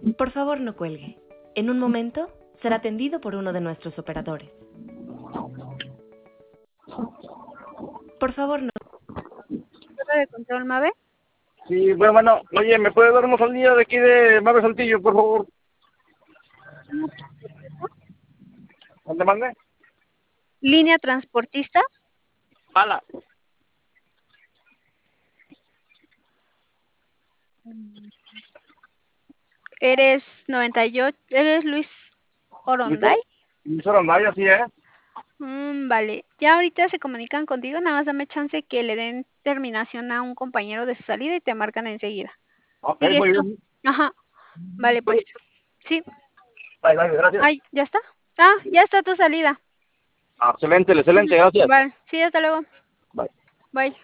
Por favor, no cuelgue. En un momento será atendido por uno de nuestros operadores. Por favor, no. ¿Torre de control, Mabe? Sí, bueno, oye, ¿me puede dar una salida de aquí de Mave Saltillo, por favor? ¿Dónde mande? ¿Línea transportista? Mala. ¿Eres 98? ¿Eres Luis Oronday? Sorondaya, sí, ¿eh? Vale. Ya ahorita se comunican contigo, nada más dame chance que le den terminación a un compañero de su salida y te marcan enseguida. Ok, ¿Sigue muy esto? bien. Ajá. Vale, pues. Sí. Bye, bye, gracias. Ay, ¿ya está? Ah, ya está tu salida. Excelente, excelente, gracias. Vale. Sí, hasta luego. Bye. Bye.